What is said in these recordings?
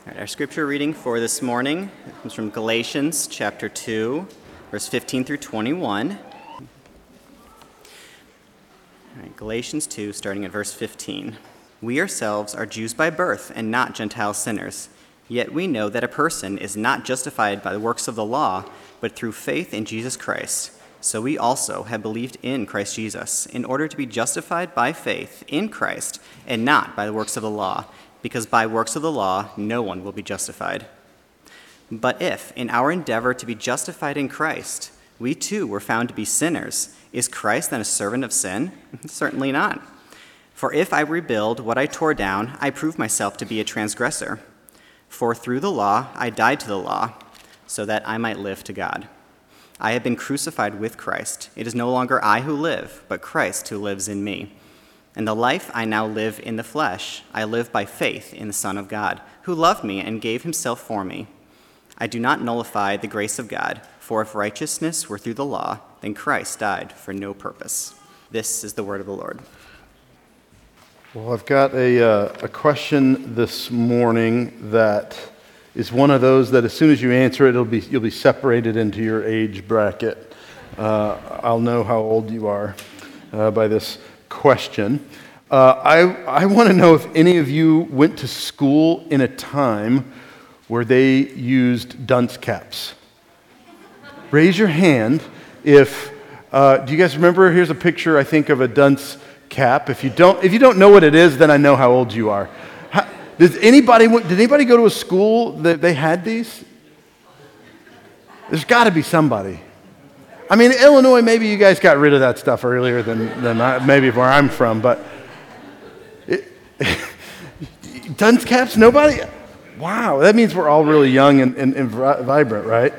All right, our scripture reading for this morning comes from Galatians chapter 2, verse 15 through 21. All right, Galatians 2, starting at verse 15. We ourselves are Jews by birth and not Gentile sinners. Yet we know that a person is not justified by the works of the law, but through faith in Jesus Christ. So we also have believed in Christ Jesus, in order to be justified by faith in Christ and not by the works of the law, because by works of the law no one will be justified. But if, in our endeavor to be justified in Christ, we too were found to be sinners, is Christ then a servant of sin? Certainly not. For if I rebuild what I tore down, I prove myself to be a transgressor. For through the law I died to the law, so that I might live to God. I have been crucified with Christ. It is no longer I who live, but Christ who lives in me. And the life I now live in the flesh, I live by faith in the Son of God, who loved me and gave himself for me. I do not nullify the grace of God, for if righteousness were through the law, then Christ died for no purpose. This is the word of the Lord. Well, I've got a question this morning that is one of those that as soon as you answer it, you'll be separated into your age bracket. I'll know how old you are by this question. I want to know if any of you went to school in a time where they used dunce caps. Raise your hand if, do you guys remember? Here's a picture, I think, of a dunce cap. If you don't know what it is, then I know how old you are. Did anybody go to a school that they had these? There's got to be somebody. I mean, Illinois, maybe you guys got rid of that stuff earlier than maybe where I'm from, but dunce caps, nobody? Wow, that means we're all really young and vibrant, right?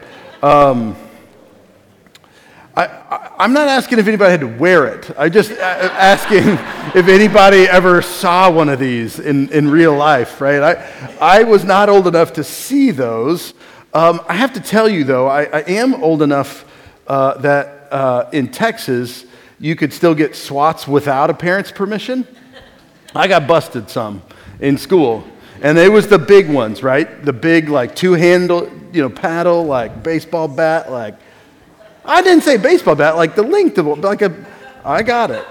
I'm not asking if anybody had to wear it. I'm just asking if anybody ever saw one of these in real life, right? I was not old enough to see those. I have to tell you, though, I am old enough that in Texas, you could still get swats without a parent's permission. I got busted some in school. And they was the big ones, right? The big, like, two-handle, paddle, like, baseball bat, like, I didn't say baseball bat, like the length of it, I got it.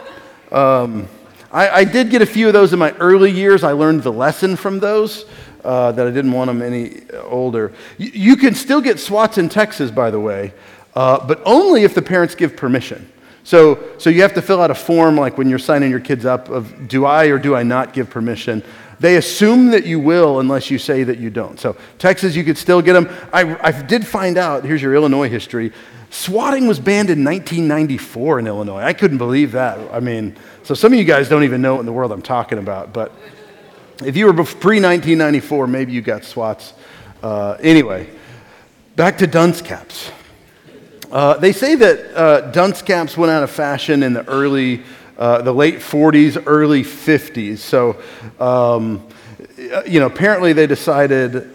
I did get a few of those in my early years. I learned the lesson from those, that I didn't want them any older. You can still get swats in Texas, by the way, but only if the parents give permission. So you have to fill out a form, like when you're signing your kids up, of do I or do I not give permission. They assume that you will unless you say that you don't. So Texas, you could still get them. I did find out, here's your Illinois history, swatting was banned in 1994 in Illinois. I couldn't believe that. I mean, so some of you guys don't even know what in the world I'm talking about. But if you were pre-1994, maybe you got swats. Anyway, back to dunce caps. They say that dunce caps went out of fashion in the late 40s, early 50s. So, apparently they decided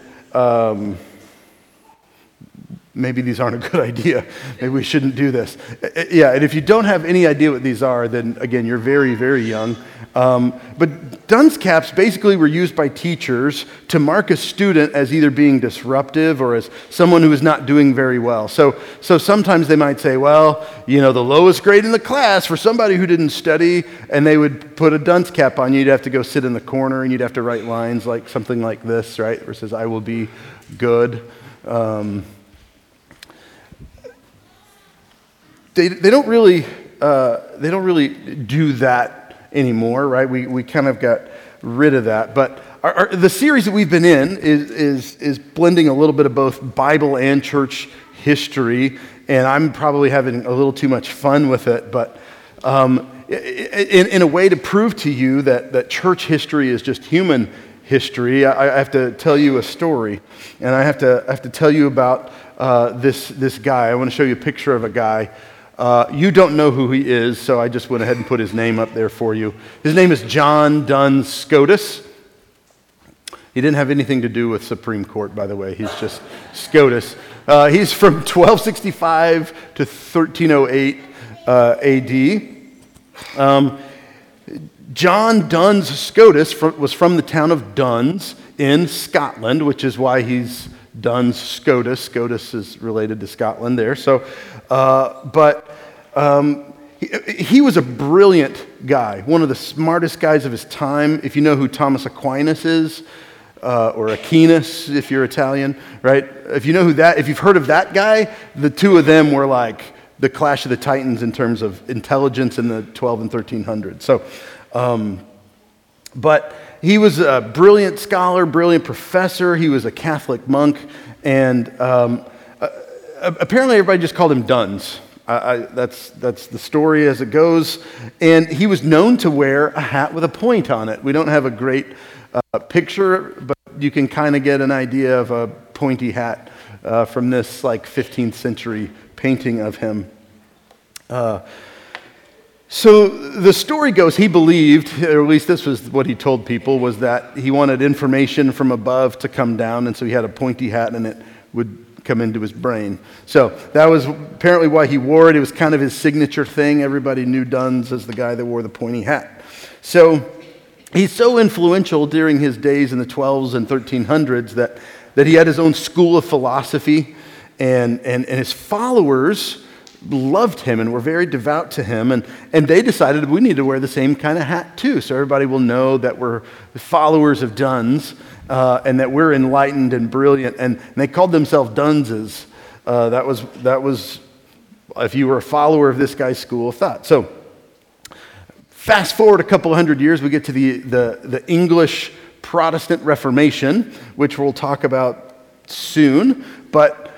maybe these aren't a good idea. Maybe we shouldn't do this. Yeah, and if you don't have any idea what these are, then again, you're very, very young. But dunce caps basically were used by teachers to mark a student as either being disruptive or as someone who is not doing very well. So sometimes they might say, well, the lowest grade in the class for somebody who didn't study, and they would put a dunce cap on you. You'd have to go sit in the corner, and you'd have to write lines like something like this, right? Where it says, I will be good. They don't really do that anymore, right? We kind of got rid of that. But the series that we've been in is blending a little bit of both Bible and church history, and I'm probably having a little too much fun with it. But in a way to prove to you that church history is just human history, I have to tell you a story, and I have to tell you about this guy. I want to show you a picture of a guy. You don't know who he is, so I just went ahead and put his name up there for you. His name is John Duns Scotus. He didn't have anything to do with Supreme Court, by the way. He's just Scotus. He's from 1265 to 1308 AD. John Duns Scotus was from the town of Duns in Scotland, which is why he's Duns Scotus. Scotus is related to Scotland there. So, he was a brilliant guy, one of the smartest guys of his time. If you know who Thomas Aquinas is, or Aquinas if you're Italian, right? If you've heard of that guy, the two of them were like the Clash of the Titans in terms of intelligence in the 12 and 1300s. So, but he was a brilliant scholar, brilliant professor. He was a Catholic monk, and apparently everybody just called him Duns. That's the story as it goes. And he was known to wear a hat with a point on it. We don't have a great picture, but you can kind of get an idea of a pointy hat from this like 15th century painting of him. So the story goes, he believed, or at least this was what he told people, was that he wanted information from above to come down, and so he had a pointy hat and it would come into his brain. So that was apparently why he wore it. It was kind of his signature thing. Everybody knew Duns as the guy that wore the pointy hat. So he's so influential during his days in the 12s and 1300s that he had his own school of philosophy, and his followers loved him and were very devout to him, and they decided we need to wear the same kind of hat too, so everybody will know that we're followers of Duns, and that we're enlightened and brilliant, and they called themselves Dunses. That was if you were a follower of this guy's school of thought. So fast forward a couple of hundred years, we get to the English Protestant Reformation, which we'll talk about soon, but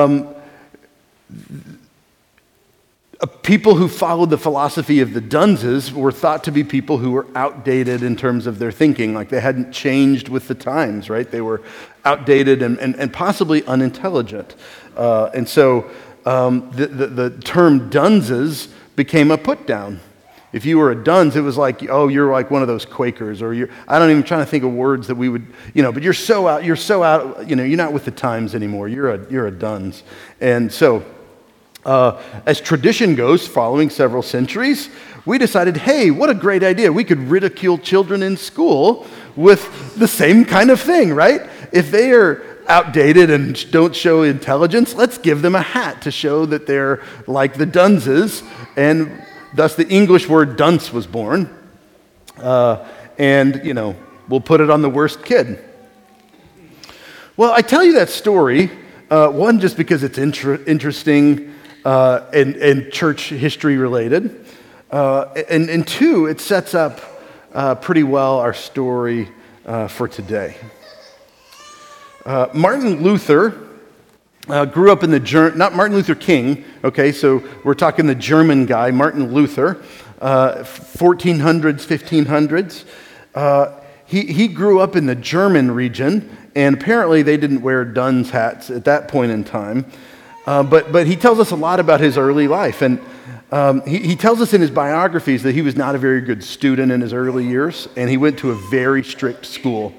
people who followed the philosophy of the Dunses were thought to be people who were outdated in terms of their thinking, like they hadn't changed with the times, right? They were outdated and possibly unintelligent. And so the term Dunses became a put-down. If you were a Duns, it was like, oh, you're like one of those Quakers, or I don't even try to think of words that we would, but you're so out, you're not with the times anymore. You're a Duns. And so, as tradition goes, following several centuries, we decided, hey, what a great idea. We could ridicule children in school with the same kind of thing, right? If they are outdated and don't show intelligence, let's give them a hat to show that they're like the Dunses, and thus the English word dunce was born. And we'll put it on the worst kid. Well, I tell you that story, one, just because it's interesting, and church history related, and two, it sets up pretty well our story for today. Martin Luther grew up in not Martin Luther King, okay, so we're talking the German guy, Martin Luther, 1400s, 1500s. He grew up in the German region, and apparently they didn't wear Duns hats at that point in time. But he tells us a lot about his early life, and he tells us in his biographies that he was not a very good student in his early years, and he went to a very strict school.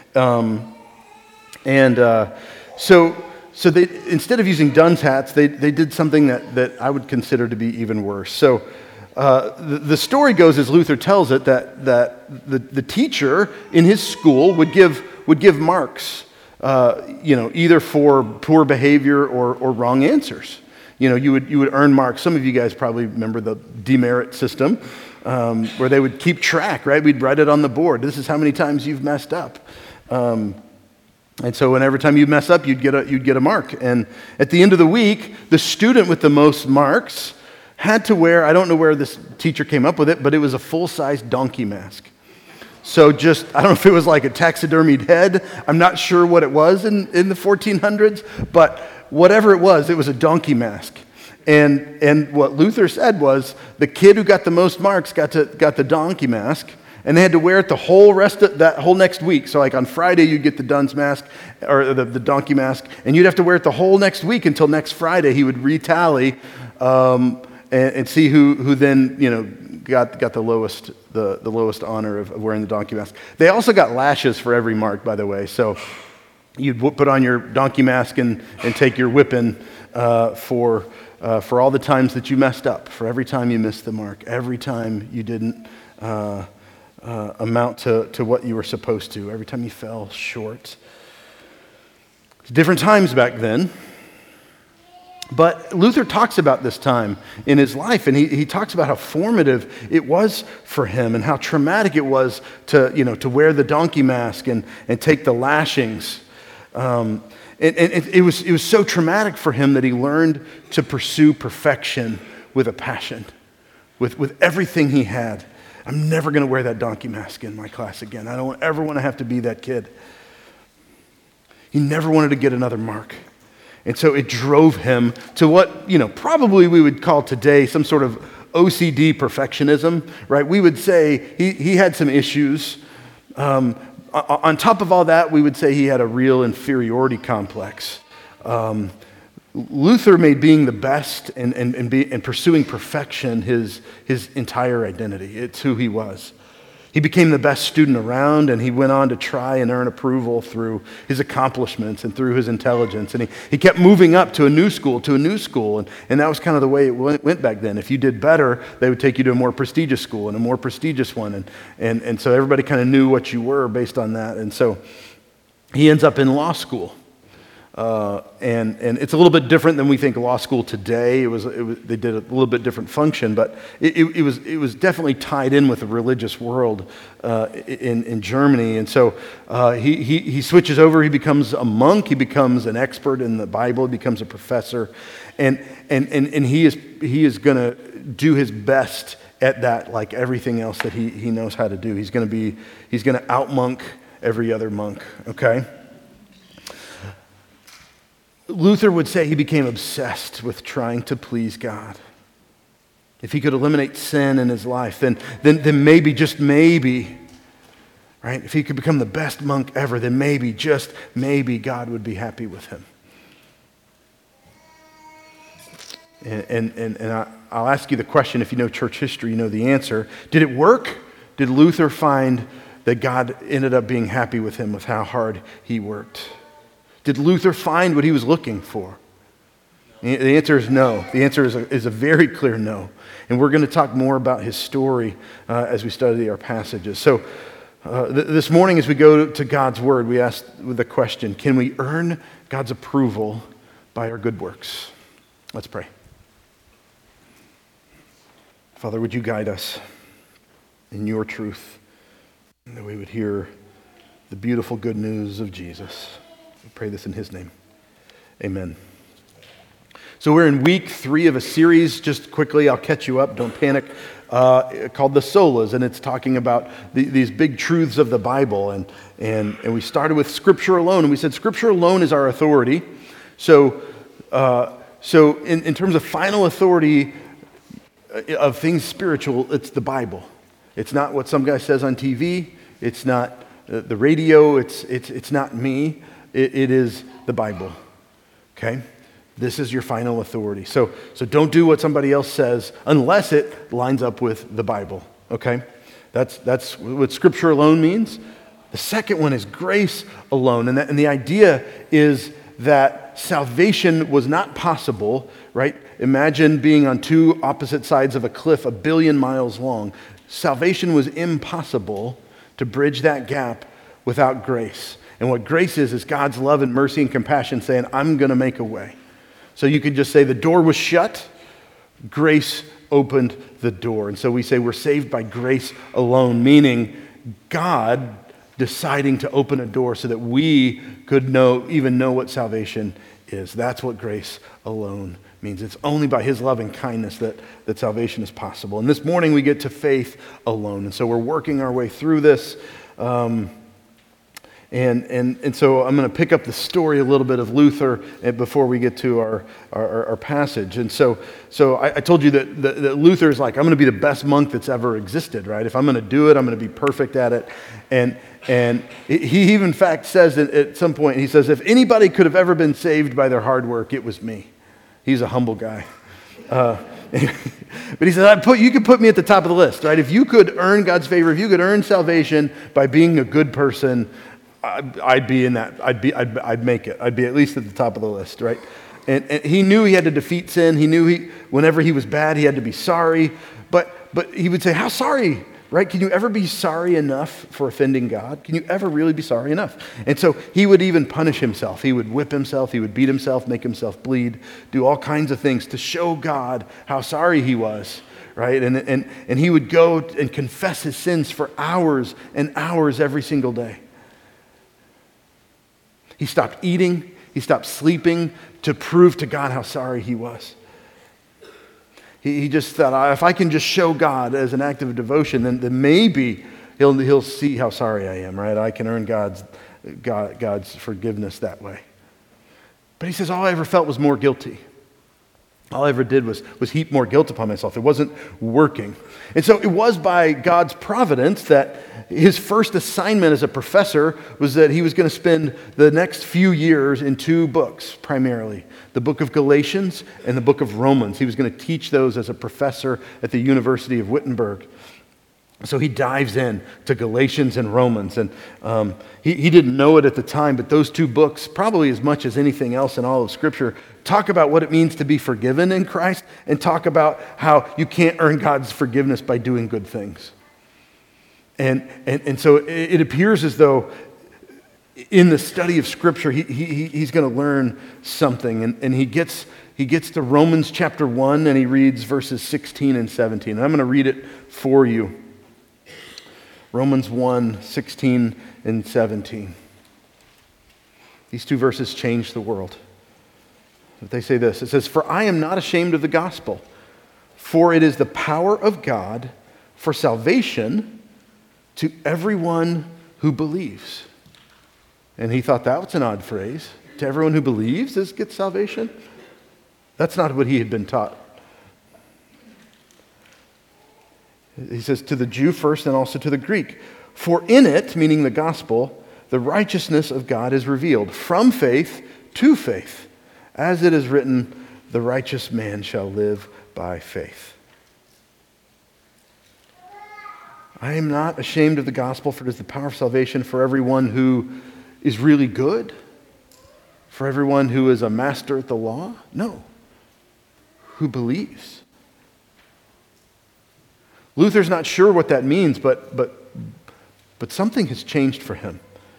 So they, instead of using Duns hats, they did something that I would consider to be even worse. So the story goes, as Luther tells it, that the teacher in his school would give marks, either for poor behavior or wrong answers. You would earn marks. Some of you guys probably remember the demerit system, where they would keep track, right? We'd write it on the board. This is how many times you've messed up. And so whenever time you mess up, you'd get a mark. And at the end of the week, the student with the most marks had to wear, I don't know where this teacher came up with it, but it was a full-size donkey mask. So I don't know if it was like a taxidermied head. I'm not sure what it was in the 1400s, but whatever it was a donkey mask. And what Luther said was the kid who got the most marks got the donkey mask, and they had to wear it the whole rest of that whole next week. So like on Friday, you'd get the Duns mask, or the donkey mask, and you'd have to wear it the whole next week until next Friday. He would retally and see who then got the lowest honor of wearing the donkey mask. They also got lashes for every mark, by the way. So you'd put on your donkey mask and take your whipping for all the times that you messed up, for every time you missed the mark, every time you didn't amount to what you were supposed to, every time you fell short. Different times back then. But Luther talks about this time in his life, and he talks about how formative it was for him and how traumatic it was to wear the donkey mask and take the lashings. And it was so traumatic for him that he learned to pursue perfection with a passion, with everything he had. I'm never going to wear that donkey mask in my class again. I don't ever want to have to be that kid. He never wanted to get another mark. And so it drove him to what, probably we would call today some sort of OCD perfectionism, right? We would say he had some issues. On top of all that, we would say he had a real inferiority complex. Luther made being the best and pursuing perfection his entire identity. It's who he was. He became the best student around, and he went on to try and earn approval through his accomplishments and through his intelligence. And he kept moving up to a new school, and that was kind of the way it went back then. If you did better, they would take you to a more prestigious school and a more prestigious one. And so everybody kind of knew what you were based on that. And so he ends up in law school. And it's a little bit different than we think law school today. They did a little bit different function, but it was definitely tied in with the religious world in Germany. And so he switches over. He becomes a monk. He becomes an expert in the Bible. He becomes a professor, and he is going to do his best at that, like everything else that he knows how to do. He's going to out-monk every other monk. Okay. Luther would say he became obsessed with trying to please God. If he could eliminate sin in his life, then maybe, just maybe, right? If he could become the best monk ever, then maybe, just maybe, God would be happy with him. And I'll ask you the question, if you know church history, you know the answer. Did it work? Did Luther find that God ended up being happy with him with how hard he worked? Did Luther find what he was looking for? The answer is no. The answer is a very clear no. And we're going to talk more about his story as we study our passages. So this morning as we go to God's Word, we ask the question, can we earn God's approval by our good works? Let's pray. Father, would you guide us in your truth, and that we would hear the beautiful good news of Jesus. We pray this in his name. Amen. So we're in week 3 of a series. Just quickly, I'll catch you up. Don't panic. Called the Solas, and it's talking about these big truths of the Bible. And we started with Scripture alone, and we said Scripture alone is our authority. So in terms of final authority of things spiritual, it's the Bible. It's not what some guy says on TV. It's not the radio. It's not me. It is the Bible, okay? This is your final authority. So don't do what somebody else says unless it lines up with the Bible, okay? That's what Scripture alone means. The second one is grace alone, and the idea is that salvation was not possible, right? Imagine being on two opposite sides of a cliff 1 billion miles long. Salvation was impossible to bridge that gap without grace. And what grace is God's love and mercy and compassion saying, I'm going to make a way. So you could just say the door was shut, grace opened the door. And so we say we're saved by grace alone, meaning God deciding to open a door so that we could even know what salvation is. That's what grace alone means. It's only by his love and kindness that salvation is possible. And this morning we get to faith alone. And so we're working our way through this. And so I'm going to pick up the story a little bit of Luther before we get to our passage. And so I told you that Luther is like, I'm going to be the best monk that's ever existed, right? If I'm going to do it, I'm going to be perfect at it. And he even, in fact, says at some point, he says, if anybody could have ever been saved by their hard work, it was me. He's a humble guy. But he says, you could put me at the top of the list, right? If you could earn God's favor, if you could earn salvation by being a good person, I'd be in that. I'd make it. I'd be at least at the top of the list, right? And he knew he had to defeat sin. He knew whenever he was bad, he had to be sorry. But he would say, how sorry, right? Can you ever be sorry enough for offending God? Can you ever really be sorry enough? And so he would even punish himself. He would whip himself. He would beat himself, make himself bleed, do all kinds of things to show God how sorry he was, right? And he would go and confess his sins for hours and hours every single day. He stopped eating. He stopped sleeping to prove to God how sorry he was. He just thought, if I can just show God as an act of devotion, then maybe he'll see how sorry I am, right? I can earn God's forgiveness that way. But he says, all I ever felt was more guilty. All I ever did was heap more guilt upon myself. It wasn't working. And so it was by God's providence that his first assignment as a professor was that he was going to spend the next few years in two books, primarily. The book of Galatians and the book of Romans. He was going to teach those as a professor at the University of Wittenberg. So he dives in to Galatians and Romans. And he didn't know it at the time, but those two books, probably as much as anything else in all of Scripture, talk about what it means to be forgiven in Christ and talk about how you can't earn God's forgiveness by doing good things. And so it appears as though in the study of Scripture, he's going to learn something. And he gets to Romans chapter 1 and he reads verses 16 and 17. And I'm going to read it for you. Romans 1, 16 and 17. These two verses change the world. They say this. It says, "For I am not ashamed of the gospel, for it is the power of God for salvation to everyone who believes." And he thought that was an odd phrase. To everyone who believes gets salvation? That's not what he had been taught. He says, to the Jew first and also to the Greek. For in it, meaning the gospel, the righteousness of God is revealed from faith to faith. As it is written, the righteous man shall live by faith. I am not ashamed of the gospel, for it is the power of salvation for everyone who is really good, for everyone who is a master at the law. No, who believes. Luther's not sure what that means, but something has changed for him.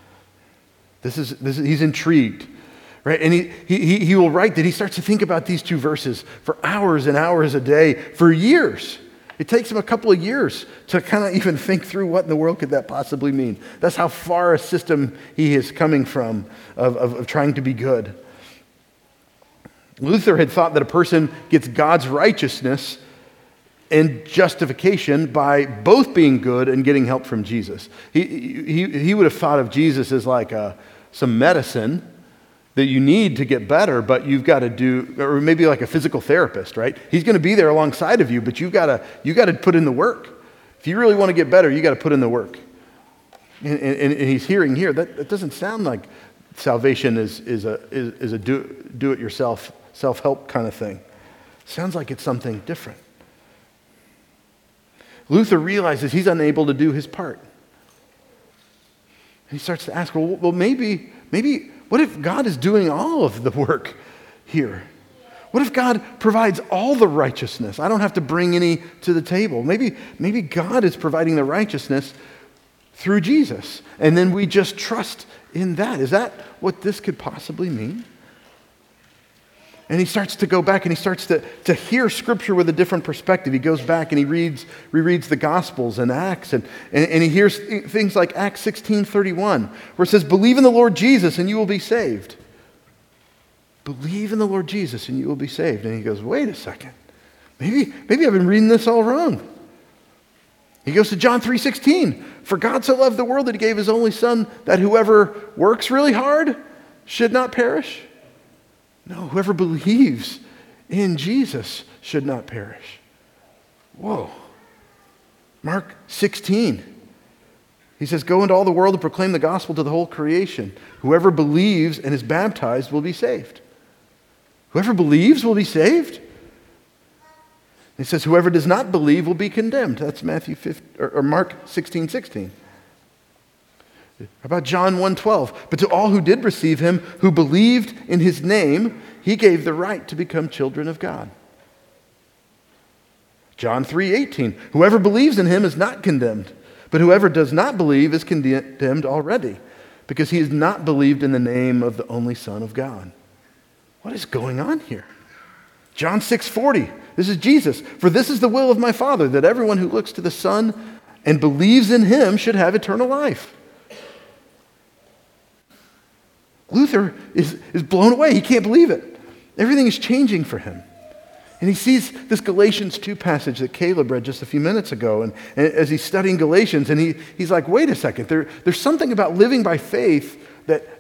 He's intrigued, right? And he will write that he starts to think about these two verses for hours and hours a day, for years. It takes him a couple of years to kind of even think through what in the world could that possibly mean. That's how far a system he is coming from of trying to be good. Luther had thought that a person gets God's righteousness and justification by both being good and getting help from Jesus. He would have thought of Jesus as like some medicine that you need to get better, but you've got to do, or maybe like a physical therapist, right? He's going to be there alongside of you, but you've got to put in the work. If you really want to get better, you got to put in the work. And he's hearing here that doesn't sound like salvation is a do-it-yourself, self-help kind of thing. Sounds like it's something different. Luther realizes he's unable to do his part. He starts to ask, well, maybe, what if God is doing all of the work here? What if God provides all the righteousness? I don't have to bring any to the table. Maybe God is providing the righteousness through Jesus, and then we just trust in that. Is that what this could possibly mean? And he starts to go back and he starts to hear Scripture with a different perspective. He goes back and he rereads the Gospels and Acts, and he hears things like Acts 16:31, where it says, "Believe in the Lord Jesus and you will be saved." Believe in the Lord Jesus and you will be saved. And he goes, wait a second. Maybe I've been reading this all wrong. He goes to John 3:16. "For God so loved the world that he gave his only son, that whoever works really hard should not perish." No, whoever believes in Jesus should not perish. Whoa. Mark 16. He says, "Go into all the world and proclaim the gospel to the whole creation. Whoever believes and is baptized will be saved." Whoever believes will be saved? He says, "Whoever does not believe will be condemned." That's Mark 16:16. How about John 1:12? "But to all who did receive him, who believed in his name, he gave the right to become children of God." John 3:18, whoever believes in him is not condemned, but whoever does not believe is condemned already, because he has not believed in the name of the only Son of God. What is going on here? John 6:40, this is Jesus. For this is the will of my Father, that everyone who looks to the Son and believes in him should have eternal life. Luther is blown away. He can't believe it. Everything is changing for him. And he sees this Galatians 2 passage that Caleb read just a few minutes ago. And as he's studying Galatians, and he's like, wait a second, there's something about living by faith that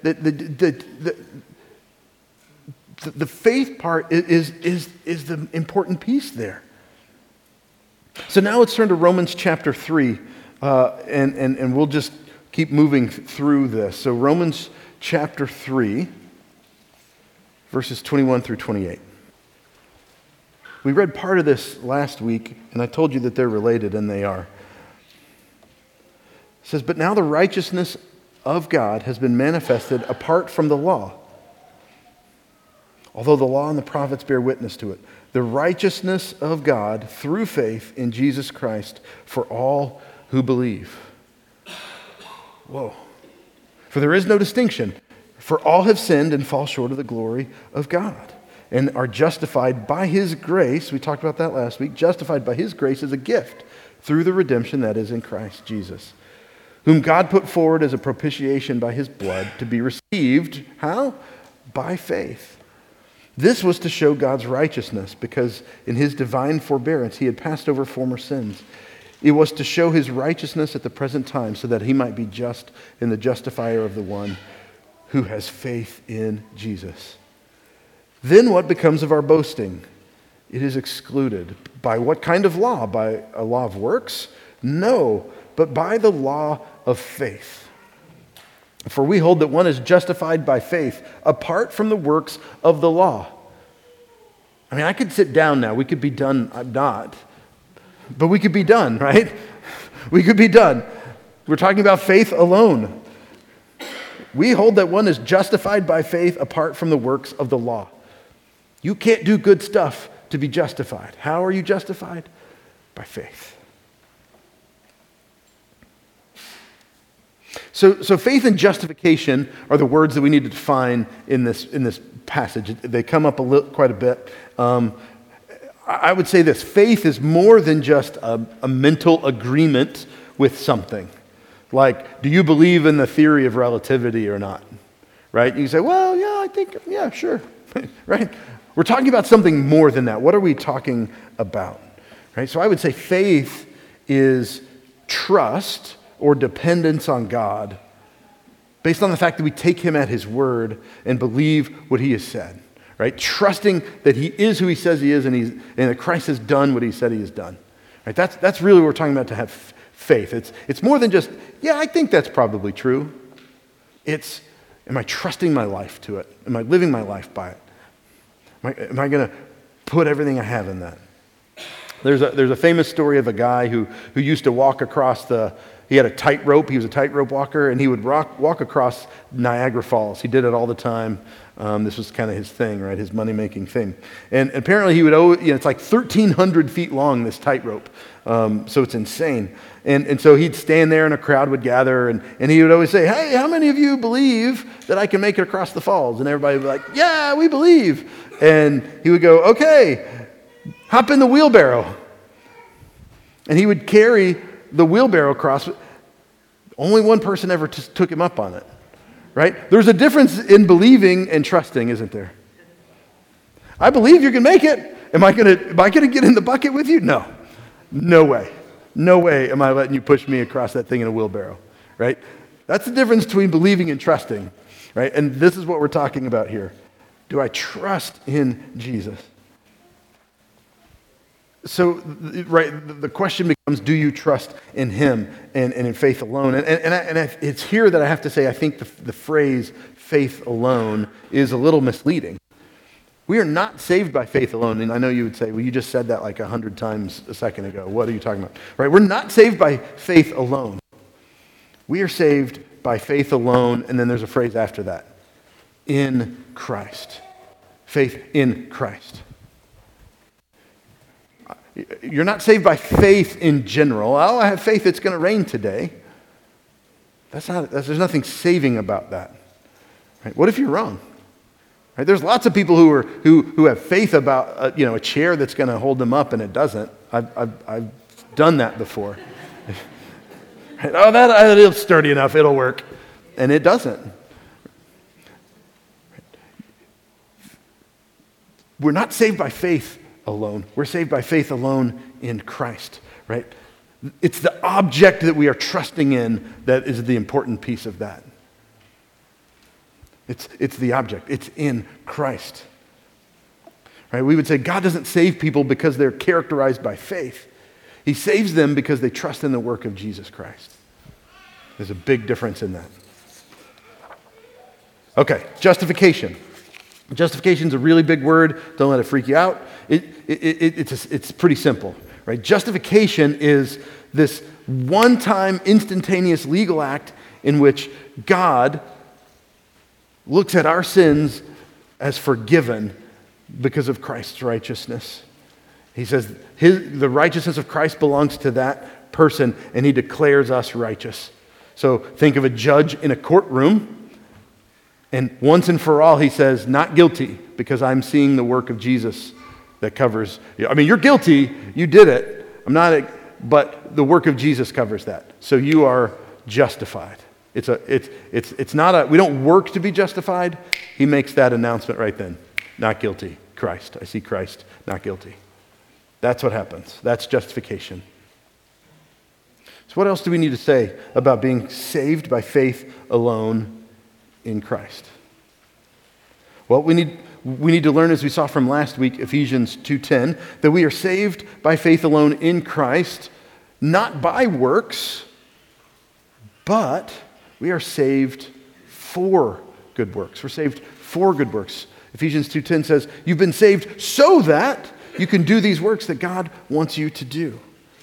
the faith part is the important piece there. So now let's turn to Romans chapter 3, and we'll just keep moving through this. So Romans chapter 3, verses 21 through 28. We read part of this last week, and I told you that they're related, and they are. It says, but now the righteousness of God has been manifested apart from the law, although the law and the prophets bear witness to it. The righteousness of God through faith in Jesus Christ for all who believe. Whoa. For there is no distinction, for all have sinned and fall short of the glory of God, and are justified by his grace, we talked about that last week, justified by his grace as a gift through the redemption that is in Christ Jesus, whom God put forward as a propitiation by his blood to be received, how? By faith. This was to show God's righteousness, because in his divine forbearance he had passed over former sins. It was to show his righteousness at the present time, so that he might be just and the justifier of the one who has faith in Jesus. Then what becomes of our boasting? It is excluded. By what kind of law? By a law of works? No, but by the law of faith. For we hold that one is justified by faith apart from the works of the law. I mean, I could sit down now. We could be done. I'm not. But we could be done, right? We could be done. We're talking about faith alone. We hold that one is justified by faith apart from the works of the law. You can't do good stuff to be justified. How are you justified? By faith. So faith and justification are the words that we need to define in this passage. They come up quite a bit. I would say this: faith is more than just a mental agreement with something. Like, do you believe in the theory of relativity or not? Right? You can say, well, yeah, I think, yeah, sure. Right? We're talking about something more than that. What are we talking about? Right? So I would say faith is trust or dependence on God based on the fact that we take him at his word and believe what he has said. Right? Trusting that he is who he says he is, and that Christ has done what he said he has done. Right? That's really what we're talking about, to have faith. It's more than just, yeah, I think that's probably true. It's, am I trusting my life to it? Am I living my life by it? Am I going to put everything I have in that? There's a famous story of a guy who used to walk across he had a tightrope. He was a tightrope walker, and he would walk across Niagara Falls. He did it all the time. This was kind of his thing, right? His money-making thing. And apparently he would it's like 1,300 feet long, this tightrope. So it's insane. And so he'd stand there and a crowd would gather, and he would always say, hey, how many of you believe that I can make it across the falls? And everybody would be like, yeah, we believe. And he would go, okay, hop in the wheelbarrow. And he would carry the wheelbarrow across. Only one person ever took him up on it. Right? There's a difference in believing and trusting, isn't there? I believe you can make it. Am I gonna get in the bucket with you? No. No way. No way am I letting you push me across that thing in a wheelbarrow. Right? That's the difference between believing and trusting. Right? And this is what we're talking about here. Do I trust in Jesus? So, right, the question becomes, do you trust in him and in faith alone? And it's here that I have to say, I think the phrase faith alone is a little misleading. We are not saved by faith alone. And I know you would say, well, you just said that like 100 times a second ago. What are you talking about? Right? We're not saved by faith alone. We are saved by faith alone, and then there's a phrase after that. In Christ. Faith in Christ. You're not saved by faith in general. Oh, I have faith it's going to rain today. There's nothing saving about that. Right? What if you're wrong? Right? There's lots of people who have faith about a chair that's going to hold them up, and it doesn't. I've done that before. Right? Oh, it'll sturdy enough, it'll work, and it doesn't. We're not saved by faith alone. We're saved by faith alone in Christ. Right? It's the object that we are trusting in that is the important piece of that. It's the object. It's in Christ. Right? We would say God doesn't save people because they're characterized by faith. He saves them because they trust in the work of Jesus Christ. There's a big difference in that. Okay, justification. Justification is a really big word. Don't let it freak you out. It's pretty simple. Right? Justification is this one-time instantaneous legal act in which God looks at our sins as forgiven because of Christ's righteousness. He says the righteousness of Christ belongs to that person, and he declares us righteous. So think of a judge in a courtroom, and once and for all he says, not guilty, because I'm seeing the work of Jesus that covers you. I mean, you're guilty, you did it. But the work of Jesus covers that. So you are justified. It's not we don't work to be justified. He makes that announcement right then. Not guilty. Christ. I see Christ. Not guilty. That's what happens. That's justification. So what else do we need to say about being saved by faith alone in Christ? Well, we need to learn, as we saw from last week, Ephesians 2:10, that we are saved by faith alone in Christ, not by works, but we are saved for good works. We're saved for good works. Ephesians 2:10 says, you've been saved so that you can do these works that God wants you to do.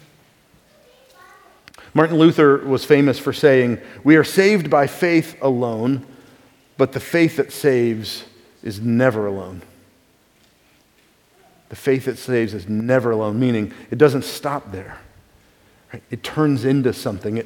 Martin Luther was famous for saying, we are saved by faith alone, but the faith that saves is never alone. The faith that saves is never alone, meaning it doesn't stop there. Right? It turns into something.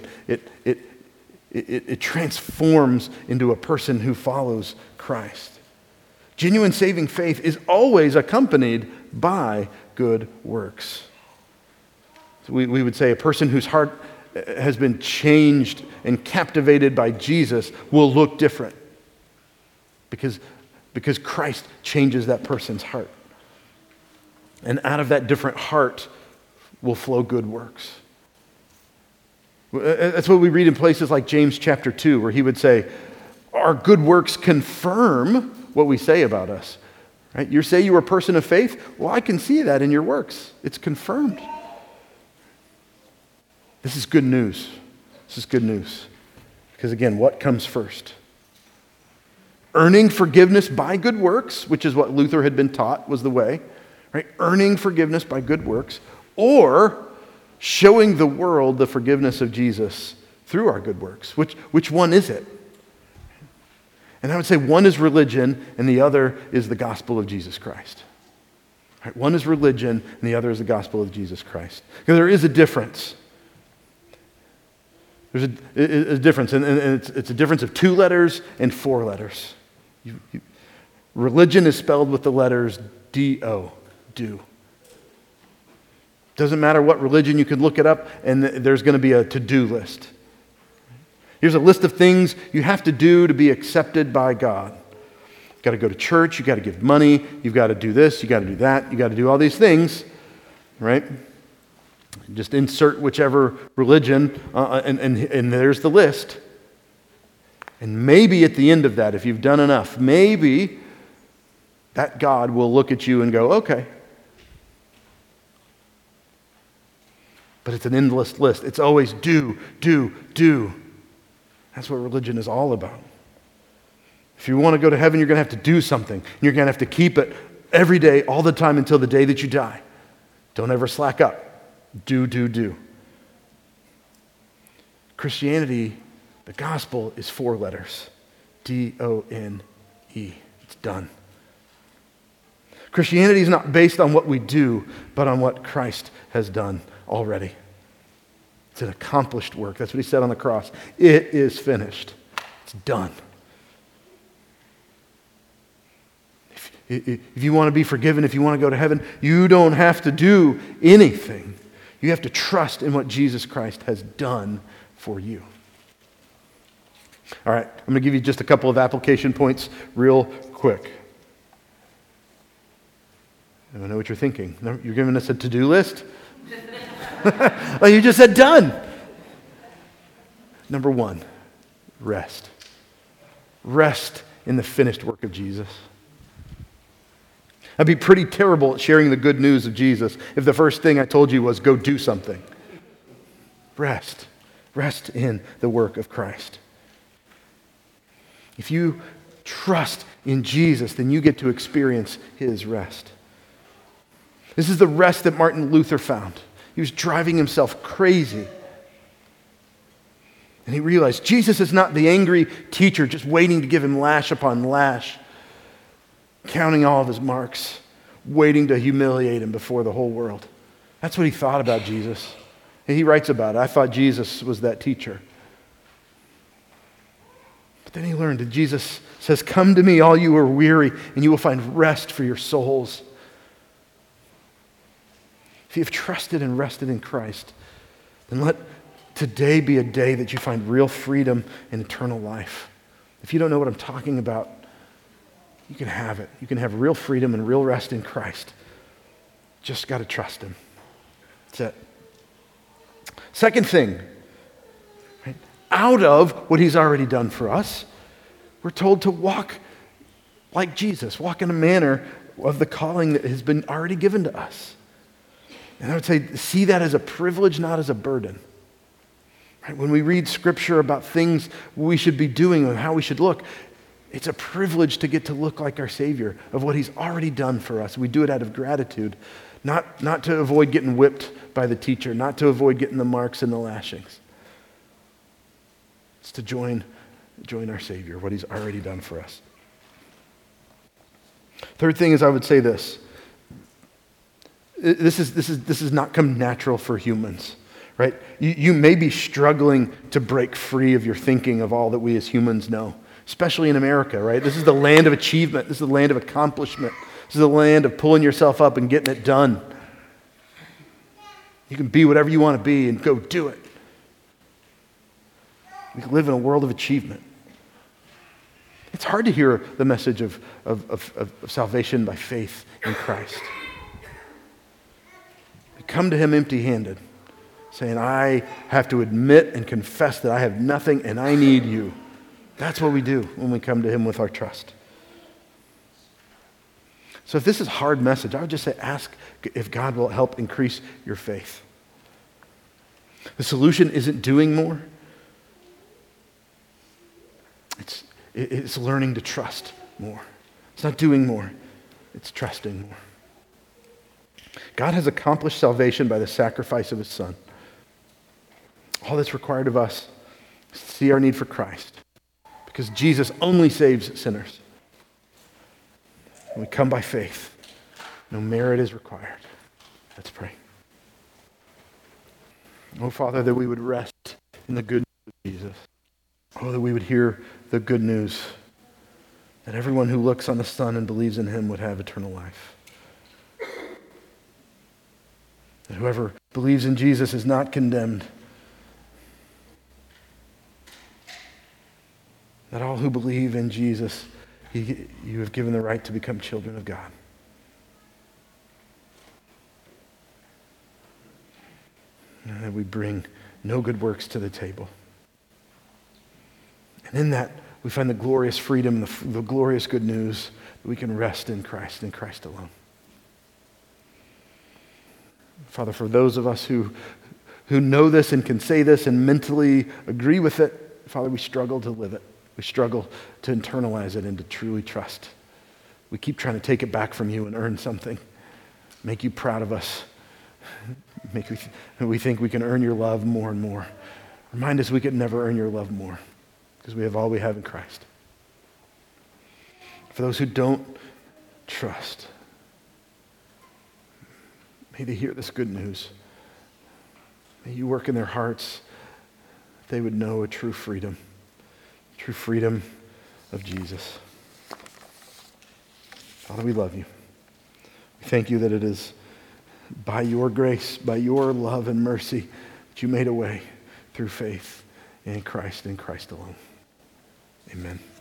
It transforms into a person who follows Christ. Genuine saving faith is always accompanied by good works. So we would say a person whose heart has been changed and captivated by Jesus will look different because Christ changes that person's heart. And out of that different heart will flow good works. That's what we read in places like James chapter 2, where he would say, our good works confirm what we say about us. Right? You say you're a person of faith? Well, I can see that in your works. It's confirmed. This is good news. This is good news. Because again, what comes first? Earning forgiveness by good works, which is what Luther had been taught was the way. Right? Earning forgiveness by good works, or showing the world the forgiveness of Jesus through our good works. Which one is it? And I would say one is religion and the other is the gospel of Jesus Christ. Right? One is religion and the other is the gospel of Jesus Christ. Because there is a difference. There's a difference, and it's a difference of 2 letters and 4 letters. Religion is spelled with the letters D-O, do. Doesn't matter what religion, you can look it up and there's going to be a to-do list. Here's a list of things you have to do to be accepted by God. You've got to go to church, you've got to give money, you've got to do this, you've got to do that, you've got to do all these things, right? Just insert whichever religion, and there's the list. And maybe at the end of that, if you've done enough, maybe that God will look at you and go, okay. But it's an endless list. It's always do. That's what religion is all about. If you want to go to heaven, you're going to have to do something. You're going to have to keep it every day, all the time until the day that you die. Don't ever slack up. Do. Christianity, the gospel, is 4 letters. D-O-N-E. It's done. Christianity is not based on what we do, but on what Christ has done already. It's an accomplished work. That's what he said on the cross. It is finished. It's done. If you want to be forgiven, if you want to go to heaven, you don't have to do anything. You have to trust in what Jesus Christ has done for you. All right, I'm going to give you just a couple of application points real quick. I don't know what you're thinking. You're giving us a to-do list? Well, you just said done. Number one, rest. Rest in the finished work of Jesus. I'd be pretty terrible at sharing the good news of Jesus if the first thing I told you was go do something. Rest. Rest in the work of Christ. If you trust in Jesus, then you get to experience his rest. This is the rest that Martin Luther found. He was driving himself crazy. And he realized Jesus is not the angry teacher just waiting to give him lash upon lash, counting all of his marks, waiting to humiliate him before the whole world. That's what he thought about Jesus. And he writes about it. I thought Jesus was that teacher. But then he learned that Jesus says, "Come to me, all you who are weary, and you will find rest for your souls." If you've trusted and rested in Christ, then let today be a day that you find real freedom and eternal life. If you don't know what I'm talking about, you can have it. You can have real freedom and real rest in Christ. Just got to trust him. That's it. Second thing, right? Out of what he's already done for us, we're told to walk like Jesus, walk in a manner of the calling that has been already given to us. And I would say, see that as a privilege, not as a burden. Right? When we read scripture about things we should be doing and how we should look, it's a privilege to get to look like our Savior, of what he's already done for us. We do it out of gratitude, not to avoid getting whipped by the teacher, not to avoid getting the marks and the lashings. It's to join our Savior, what he's already done for us. Third thing is, I would say this. This has not come natural for humans, right? You may be struggling to break free of your thinking of all that we as humans know, especially in America, right? This is the land of achievement. This is the land of accomplishment. This is the land of pulling yourself up and getting it done. You can be whatever you want to be and go do it. We live in a world of achievement. It's hard to hear the message of salvation by faith in Christ. We come to him empty-handed, saying, I have to admit and confess that I have nothing and I need you. That's what we do when we come to him with our trust. So if this is a hard message, I would just say ask if God will help increase your faith. The solution isn't doing more. It's learning to trust more. It's not doing more. It's trusting more. God has accomplished salvation by the sacrifice of his Son. All that's required of us is to see our need for Christ, because Jesus only saves sinners. And we come by faith. No merit is required. Let's pray. Oh, Father, that we would rest in the good news of Jesus. Oh, that we would hear the good news that everyone who looks on the Son and believes in him would have eternal life. That whoever believes in Jesus is not condemned. That all who believe in Jesus, you have given the right to become children of God. And that we bring no good works to the table. And in that, we find the glorious freedom, the glorious good news that we can rest in Christ alone. Father, for those of us who know this and can say this and mentally agree with it, Father, we struggle to live it. We struggle to internalize it and to truly trust. We keep trying to take it back from you and earn something, make you proud of us, we think we can earn your love more and more. Remind us we could never earn your love more, because we have all we have in Christ. For those who don't trust, May they hear this good news. May you work in their hearts. They would know a true freedom of Jesus. Father, we love you. We thank you that it is by your grace, by your love and mercy, that you made a way through faith in Christ alone. Amen.